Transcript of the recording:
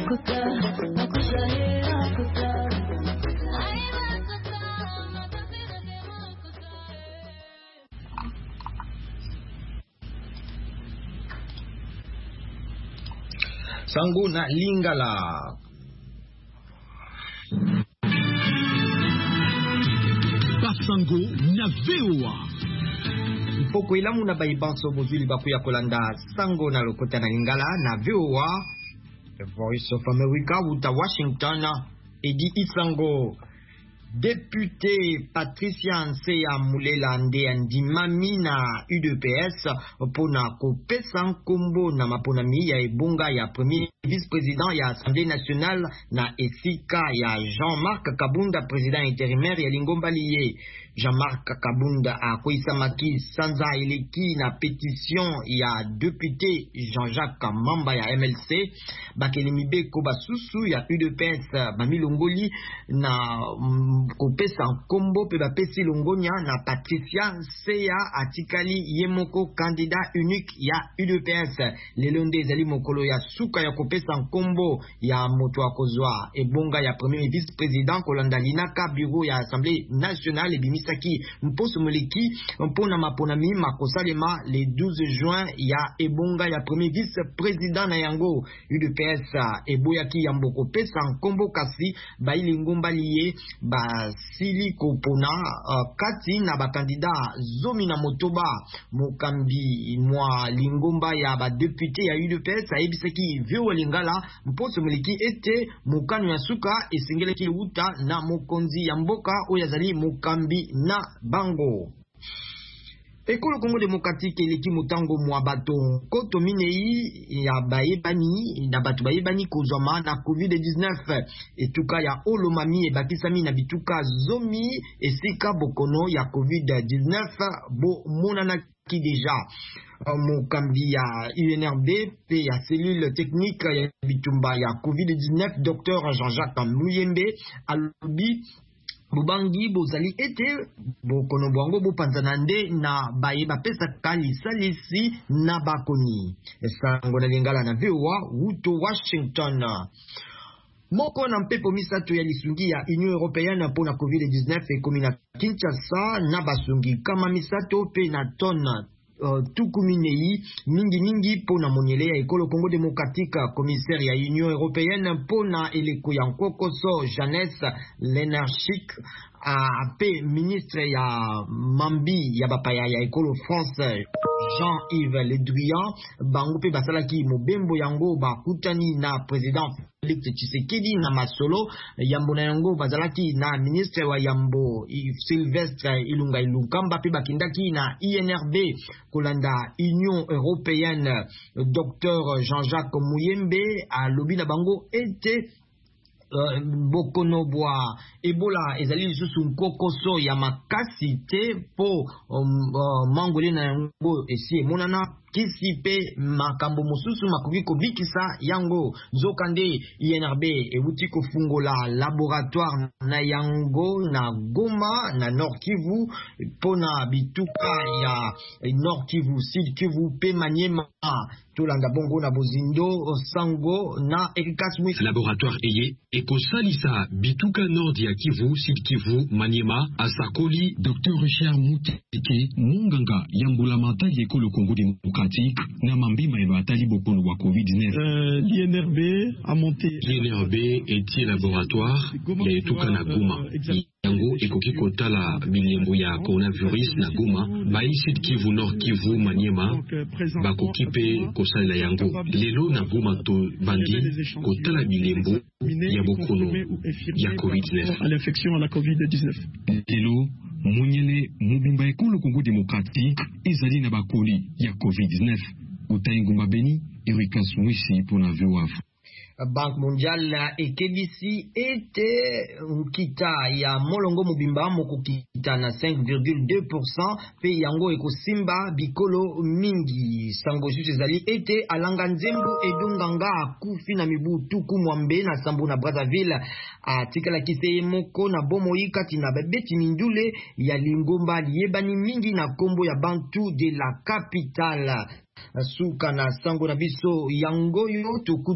Sango na Lingala. Basango na VOA. Mpoko ilamu na baibanso bozuli baku ya kolanda Sango na lokota na Lingala na VOA. The Voice of America wuta Washington. Edi Isango. Député Patricia Nseya Mulela nde andimami na UDPS pona kopesa nkombo na maponami ya ebunga ya premier vice-président ya Assemblée nationale na esika ya Jean-Marc Kabunda, président intérimaire ya Lingomba liye. Jean-Marc Kabunda akoisamaki sanza eleki na pétition ya député Jean-Jacques Mamba ya MLC bakelimibeko basusu ya UDPS bamilongoli na kopesa nkombo pe bapesi longonya na Patricia Nseya atikali yemoko candidat unique ya UDPS. Lelo nde ezali mokolo ya suka ya kopesa nkombo ya moto akozwa ebonga ya premier vice-président kolanda linaka bureau ya Assemblée nationale ebimisaki mposo moleki mpona maponami makosalema le 12 juin ya ebonga ya premier vice-président na yango. UDPS eboyaki yambo kopesa nkombo kasi baili ngomba liye basili kopona kati na bakandida zomi na motoba. Mokambi mwa lingomba ya badepute ya UDPS ayebisaki VOA Lingala mposo moleki ete mokano ya suka esengeleki uta na mokonzi ya mboka oyo azali mokambi na bango. Ekolo Congo Démocratique eleki motango mwa bato koto minei ya bayebani na bato bayebani kozwama na COVID-19. Etuka ya Olomami ebakisami na bituka zomi esika bokono ya COVID-19 bo monana ki deja. Mokambi ya UNRB pe ya cellule technique ya bitumba ya COVID-19 Dr Jean-Jacques Muyembe alobi bubangi bozali ete bokono bwango bopanzana nde na baye bapesa kali salisi na bakoni. Sango na Lingala na VOA wuto Washington. Moko na mpepo misato ya lisungi ya Union Européenne pona COVID-19 ekomi na Kinshasa na basungi kama misato pe na tona tukuminei mingi pona monyele ya ekolo Congo Démocratique. Commissaire ya Union Européenne pona eleko ya nkokoso Jeunesse Lenarchik pe ministre ya mambi ya bapaya ya ekolo France Jean-Yves Le Drian bango pe basalaki mobembo yango bakutani na président Félix Tshisekedi na masolo yambo na yango bazalaki na ministre wa yambo Sylvestre Ilunga Ilukamba pe bakindaki na INRB kolanda Union Européenne. Dr Jean-Jacques Muyembe alobi na bango ete bokono bwa Ebola ezali lisusu nkokoso ya makasi te po mangole na yango esi emonana kisi pe makambo mosusu makoki kobikisa yango. Nzokande INRB ewuti kofungola laboratoire na yango na Goma na Nord Kivu pona bituka ya Nord Kivu, Sud Kivu pe Maniema. Tolanda bongo na Bozindo, Sango na Erikas Mwisi. Laboratoire eye ekosalisa bituka Nord ya Kivu, Sud Kivu, Maniema, Asakoli. Dr Richard Muteke munganga yambula matali ekolo Congo Démocratique na mambima eba atali bokono wa COVID-19. L'INRB a monté. L'INRB etie laboratoire ya etuka na Goma. Yango ekoki kotala bilembo ya coronavirus na Goma, bai Sud Kivu, Nord Kivu, Maniema bakoki pe kosalela yango. Lelo na Goma to bandi kotala bilembo ya bokono ya COVID-19. À l'infection à la COVID-19. Lelo monyele mobimba ekolo Congo Démocratique ezali na bakoli ya COVID-19. Utaingumba Beni, Erikas Mwisi pour na VOA. Banque mondiale ekebisi ete kita ya molongo mobimba moko kita na 5,2% pe yango ekosimba bikolo mingi. Sango jusu ezali ete alanga nzembo edunganga akufi na mibu tuku mwambe na sambo na Brazzaville atikala kise moko na bomoi kati na babeti mindule ya Lingomba liyebani mingi na kombo ya Bantu de la capitale. Suka na sango na biso yango yo